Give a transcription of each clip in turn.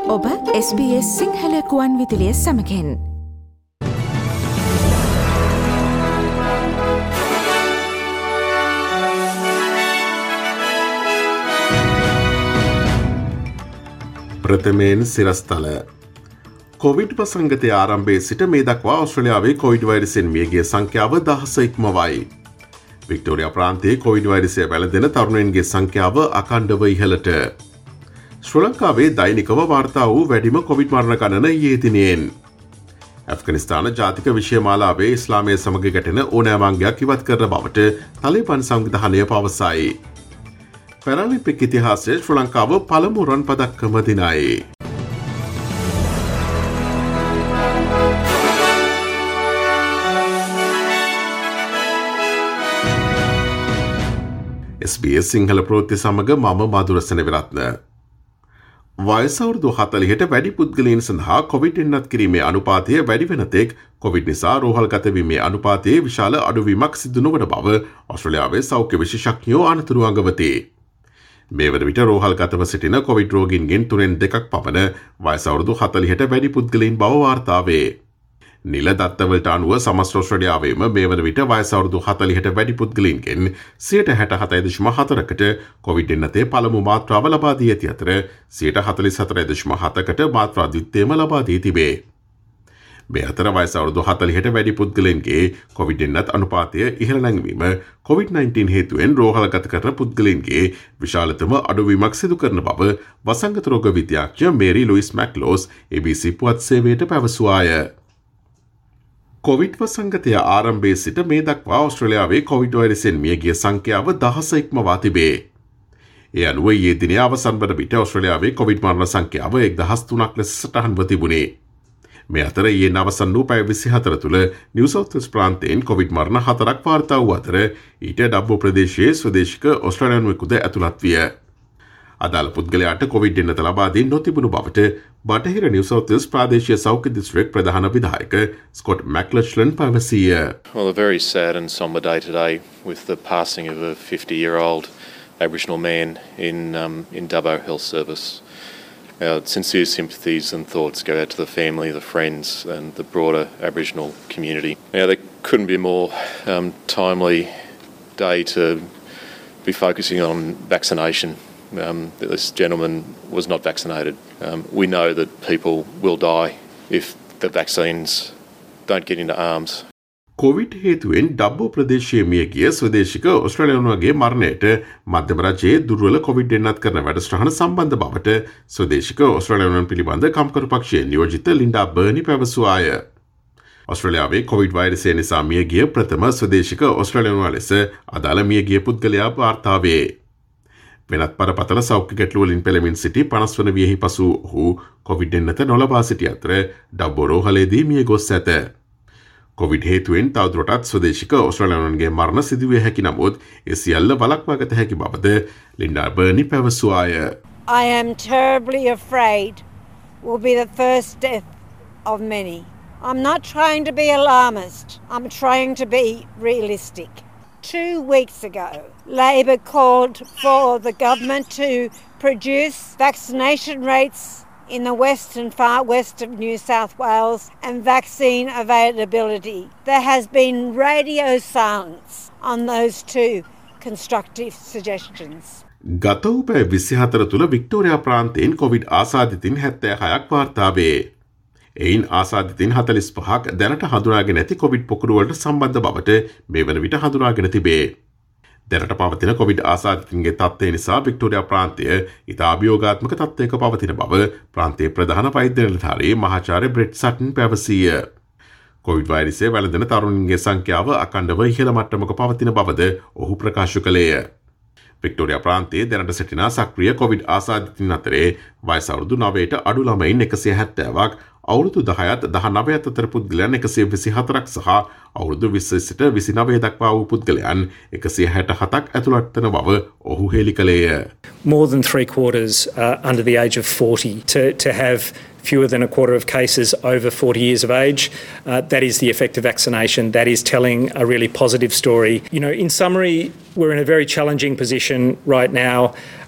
ඔබ SBS සිංහල කුවන් විදුලිය සමගින් ප්‍රථමයෙන් සිරස්තල කොවිඩ් වසංගතය ආරම්භයේ සිට මේ දක්වා ඔස්ට්‍රේලියාවේ කොවිඩ් වෛරසයෙන් මියගිය සංඛ්‍යාව 10 ඉක්මවයි. වික්ටෝරියා ප්‍රාන්තයේ කොවිඩ් වෛරසය වැළඳෙන තරුණයන්ගේ සංඛ්‍යාව අඛණ්ඩව ඉහළට. ශ්‍රී ලංකාවේ දෛනිකව වාර්තා වූ වැඩිම කොවිඩ් මරණ ගණන ඊයේ දිනයෙන්. ඇෆ්ගනිස්තාන ජාතික විෂය මාලාවේ ඉස්ලාමය සමග ගැටෙන ඕනෑම අංගයක් ඉවත් කරන බවට තලිබන් සංවිධානය පවසයි. පැරලිම්පික් ඉතිහාසයේ ශ්‍රී ලංකාව පළමු රන් පදක්කම දිනයි. SBS සිංහල ප්‍රවෘත්ති සමග මම මధుරසන විරත්න. වයස අවුරුදු 40ට වැඩි පුද්ගලයන් සඳහා කොවිඩ් එන්නත් කිරීමේ අනුපාතය වැඩි වෙන තෙක් කොවිඩ් නිසා රෝහල්ගත වීමේ අනුපාතයේ විශාල අඩුවීමක් සිදු නොවන බව ඔස්ට්‍රේලියාවේ සෞඛ්‍ය විශේෂඥයෝ අනතුරු අඟවති. මේ වන විට රෝහල්ගතව සිටින කොවිඩ් රෝගීන්ගෙන් 3/2 පමණ වයස අවුරුදු 40ට වැඩි පුද්ගලයන් බව වාර්තා වේ. නිල දත්තවලට අනුව සමස්ත ඔස්ට්‍රේලියාවේම මේ වන විට වයස අවුරුදු 40ට වැඩි පුද්ගලයන්ගෙන් 67.4%කට කොවිඩ් එන්නතේ පළමු මාත්‍රාව ලබා දී ඇති අතර 44.7%කට මාත්‍රා ද්විතීයම ලබා දී තිබේ. මේ අතර වයස අවුරුදු 40ට වැඩි පුද්ගලයන්ගේ කොවිඩ් එන්නත් අනුපාතය ඉහළ නැංවීම COVID-19 හේතුවෙන් රෝහලගත කරන පුද්ගලයන්ගේ විශාලතම අඩුවීමක් සිදු කරන බව වසංගත රෝග විද්‍යාඥ මේරි ලුයිස් මැක්ලෝස් ABC පුවත් සේවයට පැවසුවාය. කොවිඩ් වසංගතය ආරම්භයේ සිට මේ දක්වා ඔස්ට්‍රේලියාවේ කොවිඩ් වෛරසයෙන් මියගිය සංඛ්‍යාව 10 ඉක්මවා තිබේ. ඒ අනුව ඊයේ දිනේ අවසන් වන විට ඔස්ට්‍රේලියාවේ කොවිඩ් මරණ සංඛ්‍යාව 1003ක් ලෙස සටහන්ව තිබුණේ. මේ අතර ඊයේ අවසන් වූ පැය 24 තුළ නිව් සවුත් වෙල්ස් ප්‍රාන්තයෙන් කොවිඩ් මරණ 4ක් වාර්තා වූ අතර ඊට ඩබ්බෝ ප්‍රදේශයේ ස්වදේශික ඔස්ට්‍රේලියානුවෙකුද ඇතුළත් විය. අදාළ පුද්ගලයාට කොවිඩ් එන්නත ලබා දී නොතිබුණු බවට බටහිර නිව් සවුත් වෙල්ස් ප්‍රාදේශීය සෞඛ්‍ය දිස්ත්‍රික් ප්‍රධාන විධායක ස්කොට් මැක්ලච්ලන් පැවසිය. Well, a very sad and somber day today with the passing of a 50-year-old Aboriginal man in Dubbo Health Service. Our sincere sympathies and thoughts go out to the family, the friends and the broader Aboriginal community. Now, there couldn't be a more timely day to be focusing on vaccination. This gentleman was not vaccinated. We know that people will die if the vaccines don't get into arms. Covid හේතුවෙන් Dubbo ප්‍රදේශයේ මියගිය ස්වදේශික ඔස්ට්‍රේලියානුවගේ මරණයට මධ්‍යම රජයේ දුර්වල Covid එන්නත් කරන වැඩසටහන සම්බන්ධ බවට ස්වදේශික ඔස්ට්‍රේලියානුවන් පිළිබඳ කම්කරු පක්ෂයේ නියෝජිත ලින්ඩා බර්නි පැවසුවාය. ඔස්ට්‍රේලියාවේ කොවිඩ් වෛරසය නිසා මියගිය ප්‍රථම ස්වදේශික ඔස්ට්‍රේලියානුවා ලෙස අදාළ මියගිය පුද්ගලයා වාර්තා වේ. වෙනත් පරපතල සෞඛ්‍ය ගැටලු වලින් පෙළමින් සිටි 50 වන වියෙහි පසු ඔහු කොවිඩ් එන්නත නොලබා සිටි අතර ඩබ්බෝ රෝහලේදී මිය ගොස් ඇත. කොවිඩ් හේතුවෙන් තවදුරටත් ස්වදේශික ඔස්ට්‍රේලියානුවන්ගේ මරණ සිදුවිය හැකි නමුත් ඒ සියල්ල වළක්වාගත හැකි බවද ලින්ඩා බර්නි පැවසුවාය. I am terribly afraid will be the first death of many. I'm not trying to be alarmist. I'm trying to be realistic. 2 weeks ago, Labor called for the government to produce vaccination rates in the west and far west of New South Wales and vaccine availability. There has been radio silence on those 2 constructive suggestions. ගත වූ පැය 24 තුළ Victoria ප්‍රාන්තයෙන් Covid ආසාදිතින් 76ක් වාර්තා වේ. එයින් ආසාදිතින් 45ක් දැනට හඳුනාගෙන ඇති කොවිඩ් පොකුරුවලට සම්බන්ධ බවට මේ වන විට හඳුනාගෙන තිබේ. දැනට පවතින කොවිඩ් ආසාදිතින්ගේ තත්ත්වය නිසා වික්ටෝරියා ප්‍රාන්තය ඉතා අභියෝගාත්මක තත්ත්වයක පවතින බව ප්‍රාන්තයේ ප්‍රධාන වෛද්‍ය නිලධාරී මහාචාර්ය බ්‍රෙට් සටන් පැවසීය. කොවිඩ් වෛරසය වැළඳෙන තරුණින්ගේ සංඛ්‍යාව අඛණ්ඩව ඉහළ මට්ටමක පවතින බවද ඔහු ප්‍රකාශ කළේය. වික්ටෝරියා ප්‍රාන්තයේ දැනට සිටින සක්‍රිය කොවිඩ් ආසාදිතින් අතරේ වයස අවුරුදු 9ට අඩු ළමයින් 170ක් අවුරුදු 10ත් 19ත් අතර පුද්ගලයන් 124ක් සහ අවුරුදු 20 සිට 29 දක්වා වූ පුද්ගලයන් 167ක් ඇතුළත් වන බව ඔහු හෙළි කළේය. More than 3/4 under the age of 40 to have fewer than a quarter of cases over 40 years of age. That is the effect of vaccination. That is telling a really positive story. You know, in summary, we're in a very challenging position right now.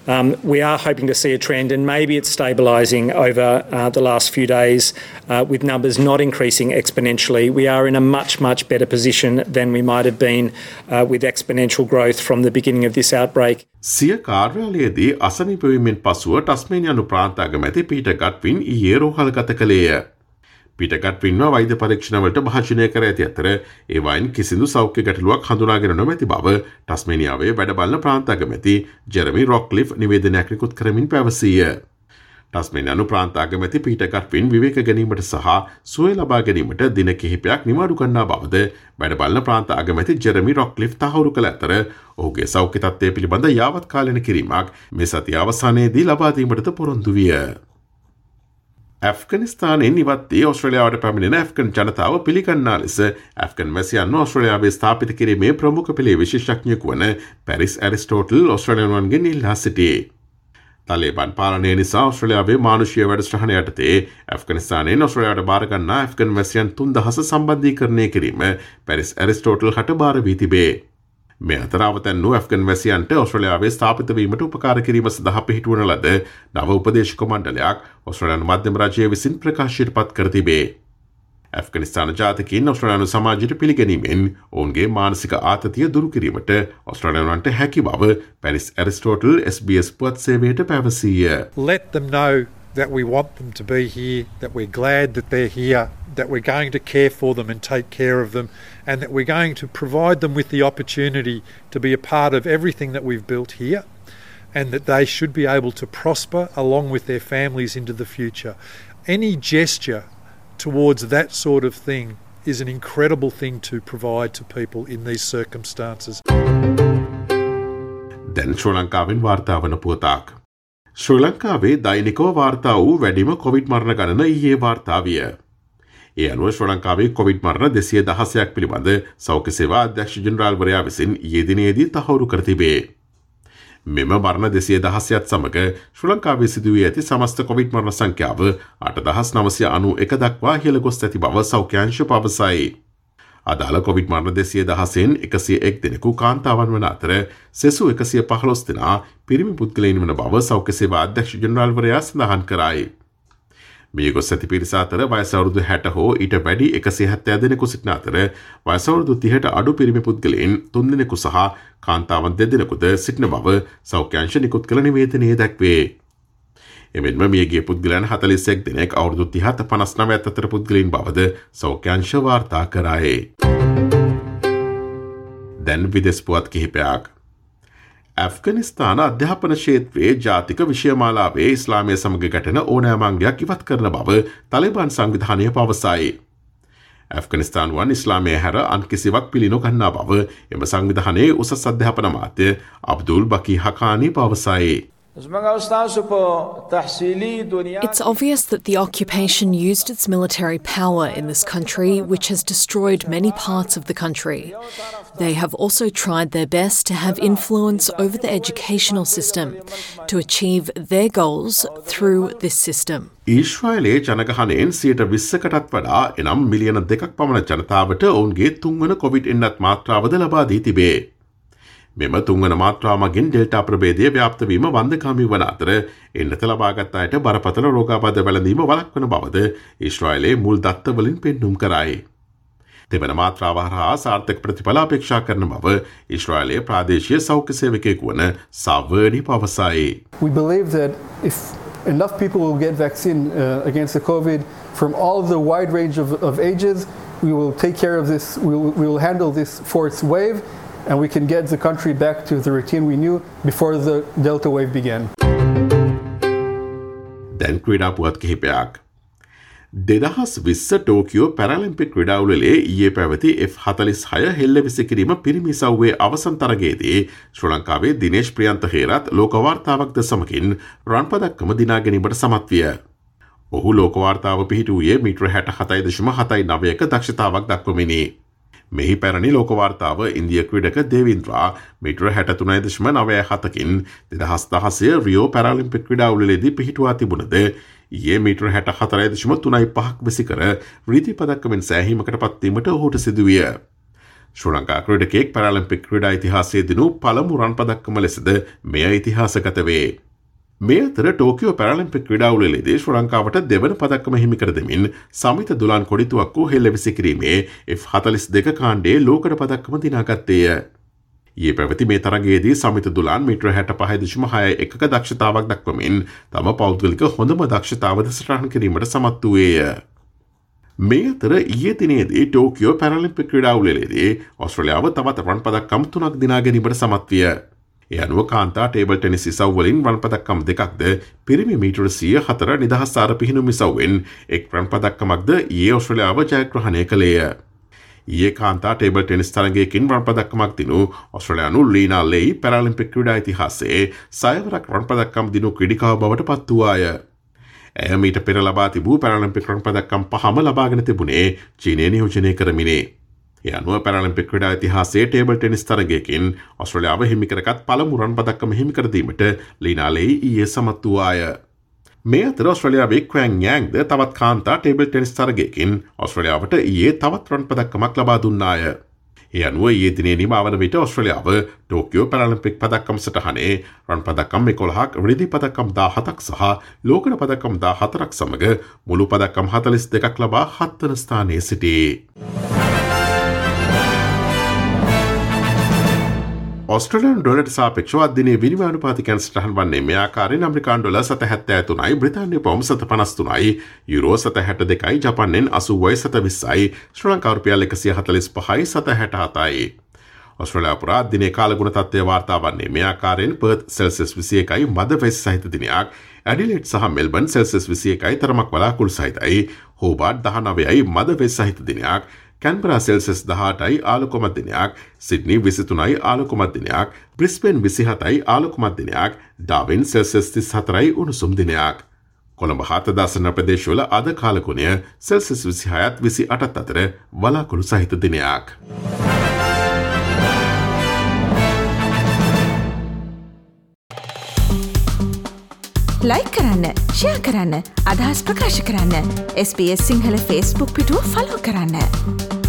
We are hoping to see a trend, and maybe it's stabilising over the last few days with numbers not increasing exponentially. We are in a much, much better position than we might have been with exponential growth from the beginning of this outbreak. සිය කාර්යාලයේදී අසනීප වීමෙන් පසුව ටස්මේනියානු ප්‍රාන්ත අගමැති Peter ගට්වින් ඊයේ රෝහලගත කළේය. Peter ගට්වින්ව වෛද්‍ය පරීක්ෂණවලට භාජනය කර ඇති අතර ඒවායින් කිසිදු සෞඛ්‍ය ගැටලුවක් හඳුනාගෙන නොමැති බව ටස්මේනියාවේ වැඩබලන ප්‍රාන්ත අගමැති ජෙරමි රොක්ලිෆ් නිවේදනයක් නිකුත් කරමින් පැවසීය. ටස්මේනියානු ප්‍රාන්ත අගමැති පීටර් ගට්වින් විවේක ගැනීමට සහ සුවය ලබා ගැනීමට දින කිහිපයක් නිවාඩු ගන්නා බවද වැඩබලන ප්‍රාන්ත අගමැති ජෙරමි රොක්ලිෆ් තහවුරු කළ අතර ඔහුගේ සෞඛ්‍ය තත්ත්වය පිළිබඳ යාවත් කාලීන කිරීමක් මේ සතිය අවසානයේදී ලබා දීමටද පොරොන්දු විය. ඇෆ්ගනිස්තානයෙන් ඉවත් වී ඔස්ට්‍රේලියාවට පැමිණෙන ඇෆ්ගන් ජනතාව පිළිගන්නා ලෙස ඇෆ්ගන් වැසියන්ව ඔස්ට්‍රේලියාවේ ස්ථාපිත කිරීමේ ප්‍රමුඛ පෙළේ විශේෂඥයෙකු වන පැරිස් ඇරිස්ටෝටල් ඔස්ට්‍රේලියානුවන්ගෙන් ඉල්ලා සිටියේ. තලේබන් පාලනය නිසා ඔස්ට්‍රේලියාවේ මානුෂීය වැඩසටහන යටතේ ඇෆ්ගනිස්තානයෙන් ඔස්ට්‍රේලියාවට බාර ගන්නා ඇෆ්ගන් වැසියන් 3000 සම්බන්ධීකරණය කිරීම පැරිස් ඇරිස්ටෝටල් හට බාර වී තිබේ. මේ අතර අවතැන්නු ඇෆ්ගන් වැසියන්ට ඔස්ට්‍රේලියාවේ ස්ථාපිත වීමට උපකාර කිරීම සඳහා පිහිටුවන ලද නව උපදේශක මණ්ඩලයක් ඔස්ට්‍රේලියානු මධ්‍යම රජය විසින් ප්‍රකාශයට පත් කර තිබේ. ඇෆ්ගනිස්තාන ජාතිකයින් ඔස්ට්‍රේලියානු සමාජයට පිළිගැනීමෙන් ඔවුන්ගේ මානසික ආතතිය දුරු කිරීමට ඔස්ට්‍රේලියානුවන්ට හැකි බව පැරිස් ඇරිස්ටෝටල් SBS පුවත් සේවයට පැවසීය. Let them know that we want them to be here, that we're glad that they're here, that we're going to care for them and take care of them, and that we're going to provide them with the opportunity to be a part of everything that we've built here, and that they should be able to prosper along with their families into the future. Any gesture towards that sort of thing is an incredible thing to provide to people in these circumstances. දැන් ශ්‍රී ලංකාවෙන් වාර්තා වන පුවතක්. ශ්‍රී ලංකාවේ දෛනිකව වාර්තා වූ වැඩිම Covid මරණ ගණන ඊයේ වාර්තා විය. ඒ අනුව ශ්‍රී ලංකාවේ කොවිඩ් මරණ 216ක් පිළිබඳ සෞඛ්‍ය සේවා අධ්‍යක්ෂ ජෙනරාල්වරයා විසින් ඊයේ දිනේදී තහවුරු කර තිබේ. මෙම මරණ 216ත් සමග ශ්‍රී ලංකාවේ සිදු වී ඇති සමස්ත කොවිඩ් මරණ සංඛ්‍යාව 8991 දක්වා ඉහළ ගොස් ඇති බව සෞඛ්‍ය අංශ පවසයි. අදාළ කොවිඩ් මරණ 216න් 101 දෙනෙකු කාන්තාවන් වන අතර සෙසු 115 දෙනා පිරිමි පුද්ගලයන් වන බව සෞඛ්‍ය සේවා අධ්‍යක්ෂ ජෙනරාල්වරයා සඳහන් කරයි. මේ ගොස් ඇති පිරිස අතර වයස අවුරුදු 60 හෝ ඊට වැඩි 170 දෙනෙකු සිටින අතර වයස අවුරුදු 30ට අඩු පිරිමි පුද්ගලයන් 3 දෙනෙකු සහ කාන්තාවන් 2 දෙනෙකුද සිටින බව සෞඛ්‍ය අංශ නිකුත් කළ නිවේදනයේ දැක්වේ. එමෙන්ම මියගිය පුද්ගලයන් 41 දෙනෙක් අවුරුදු 30ට 59 අතර පුද්ගලයන් බවද සෞඛ්‍ය අංශ වාර්තා කරයි. දැන් විදේශ පුවත් කිහිපයක්. ඇෆ්ගනිස්තාන අධ්‍යාපන ක්ෂේත්‍රයේ ජාතික විෂයමාලාවේ ඉස්ලාමය සමග ගැටෙන ඕනෑම අංගයක් ඉවත් කරන බව තලිබාන් සංවිධානය පවසයි. ඇෆ්ගනිස්තානුවන් ඉස්ලාමය හැර අන් කිසිවක් පිළි නොගන්නා බව එම සංවිධානයේ උසස් අධ්‍යාපන අමාත්‍ය අබ්දුල් බකී හකානි පවසයි. It's obvious that the occupation used its military power in this country, which has destroyed many parts of the country. They have also tried their best to have influence over the educational system to achieve their goals through this system. ඊශ්‍රායලයේ ජනගහනයෙන් 20%කටත් වඩා එනම් මිලියන 2ක් පමණ ජනතාවට ඔවුන්ගේ තුන්වන Covid එන්නත් මාත්‍රාවද ලබා දී තිබේ. මෙම තුන්වන මාත්‍රාව මගින් ඩෙල්ටා ප්‍රභේදය ව්‍යාප්ත වීම වන්දකාමී වන අතර එන්නත ලබාගත් අයට බරපතල රෝගාබාධ වැළඳීම වළක්වන බවද ඊශ්‍රායලයේ මුල් දත්තවලින් පෙන්නුම් කරයි. දෙවන මාත්‍රාව හරහා සාර්ථක ප්‍රතිඵල අපේක්ෂා කරන බව ඊශ්‍රායලයේ ප්‍රාදේශීය සෞඛ්‍ය සේවකයෙකු වන සාවර්ඩි පවසයි. We believe that if enough people will get vaccine against the COVID from all of the wide range of ages, we will take care of this, we will handle this fourth wave, and we can get the country back to the routine we knew before the Delta wave began. දැන් ක්‍රීඩා පුවත් කිහිපයක්. 2020 Tokyo පැරලිම්පික් ක්‍රීඩාවලේ ඊයේ පැවති F46 හෙල්ල විසිකිරීම පිරිමි සව්වේ අවසන් තරගයේදී ශ්‍රී ලංකාවේ දිනේෂ් ප්‍රියන්ත හේරත් ලෝක වාර්තාවක්ද සමගින් රන් පදක්කම දිනා ගැනීමට සමත් විය. ඔහු ලෝක වාර්තාව පිහිටුවේ මීටර 67.79ක දක්ෂතාවක් දක්වමිනි. මෙහි පැරණි ලෝක වාර්තාව ඉන්දිය ක්‍රීඩක දේවින්ද්‍රා මීටර 63.97කින් 2016 රියෝ පැරලිම්පික් ක්‍රීඩාවලදී පිහිටුවා තිබුණද ඊයේ මීටර 64.35ක් විසිකර රීති පදක්කමෙන් සෑහීමකට පත්වීමට ඔහුට සිදුවිය. ශ්‍රී ලංකා ක්‍රීඩකයෙක් පැරාලිම්පික් ක්‍රීඩා ඉතිහාසයේ දිනු පළමු රන් පදක්කම ලෙසද මෙය ඉතිහාසගත වේ. මේ අතර ටෝකියෝ පැරාලිම්පික් ක්‍රීඩාවලදී ශ්‍රී ලංකාවට දෙවන පදක්කම හිමි කර දෙමින් සමිත දුලාන් කොඩිතුවක්කු හෙළවිසි කිරීමේ F42 කාණ්ඩයේ ලෝකඩ පදක්කම දිනාගත්තේය. ඊයේ පැවති මේ තරගයේදී සමිත දුලාන් මීටර 65.61ක දක්ෂතාවක් දක්වමින් තම පෞද්ගලික හොඳම දක්ෂතාවද සටහන් කිරීමට සමත් වූයේය. මේ අතර ඊයේ දිනේදී ටෝකියෝ පැරාලිම්පික් ක්‍රීඩාවලදී ඕස්ට්‍රේලියාව තවත් රන් පදක්කම් 3ක් දිනා ගැනීමට සමත් විය. ඒ අනුව කාන්තා ටේබල් ටෙනිස් ඉසව් වලින් රන් පදක්කම් 2ක්ද පිරිමි මීටර 104 නිදහස් ආර පිහිනුම් ඉසව්වෙන් එක් රන් පදක්කමක්ද ඊයේ ඕස්ට්‍රේලියාව ජයග්‍රහණය කළේය. ඊයේ කාන්තා ටේබල් ටෙනිස් තරගයකින් රන් පදක්කමක් දිනු ඕස්ට්‍රේලියානු ලීනා ලෙයි පැරාලිම්පික් ක්‍රීඩා ඉතිහාසයේ සයවරක් රන් පදක්කම් දිනු ක්‍රීඩිකාව බවට පත් වූවාය. ඇය මීට පෙර ලබා තිබූ පැරාලිම්පික් රන් පදක්කම් 5ම ලබාගෙන තිබුණේ චීනය නියෝජනය කරමිනේ. ඒ අනුව පැරාලිම්පික් ක්‍රීඩා ඉතිහාසයේ ටේබල් ටෙනිස් තරගයකින් ඕස්ට්‍රේලියාව හිමි කරගත් පළමු රන් පදක්කම හිමි කර දීමට ලීනා ලෙයි ඊයේ සමත් වූවාය. මේ අතර ඕස්ට්‍රේලියාවේ ක්වෑන් යෑන්ග්ද තවත් කාන්තා ටේබල් ටෙනිස් තරගයකින් ඕස්ට්‍රේලියාවට ඊයේ තවත් රන් පදක්කමක් ලබා දුන්නාය. ඒ අනුව ඊයේ දිනේ නිමවන විට ඕස්ට්‍රේලියාව ටෝකියෝ පැරාලිම්පික් පදක්කම් සටහනේ රන් පදක්කම් 11ක්, රිදී පදක්කම් 17ක් සහ ලෝකඩ පදක්කම් 14ක් සමග මුළු පදක්කම් 42ක් ලබා 7 වන ස්ථානයේ සිටී. ඔස්ට්‍රේලියානු ඩොලරට සාපේක්ෂව අද දිනේ විනිමය අනුපාතිකයන් සටහන් වන්නේ මේ ආකාරයෙන් ඇමරිකානු ඩොලර් 7.73යි, බ්‍රිතාන්‍ය පවුම් 7.53යි, යුරෝ 7.62යි, ජපාන් යෙන් 80යි 7.20යි, ශ්‍රී ලංකා රුපියල් 145යි 7.67යි. ඔස්ට්‍රේලියාව පුරා අද දිනේ කාලගුණ තත්ත්වය වාර්තා වන්නේ මේ ආකාරයෙන් පර්ත් සෙල්සියස් 21යි මද වෙස් සහිත දිනයක්, ඇඩිලේඩ් සහ මෙල්බන් සෙල්සියස් 21යි තරමක් වලාකුළු සහිතයි, හෝබාර්ට් 19යි මද වෙස් සහිත දිනයක්, කැන්බරා සෙල්සියස් 18යි ආලෝකමත් දිනයක්, සිඩ්නි 23යි ආලෝකමත් දිනයක්, බ්‍රිස්බේන් 27යි ආලෝකමත් දිනයක්, ඩාවින් සෙල්සියස් 34යි උණුසුම් දිනයක්. කොළඹ හතදාසන ප්‍රදේශවල අද කාලගුණය සෙල්සියස් 26ත් 28ත් අතර වලාකුළු සහිත දිනයක්. ලයික් කරන්න, ෂෙයා කරන්න, අදහස් ප්‍රකාශ කරන්න. SBS සිංහල Facebook පිටුව ෆලෝ කරන්න.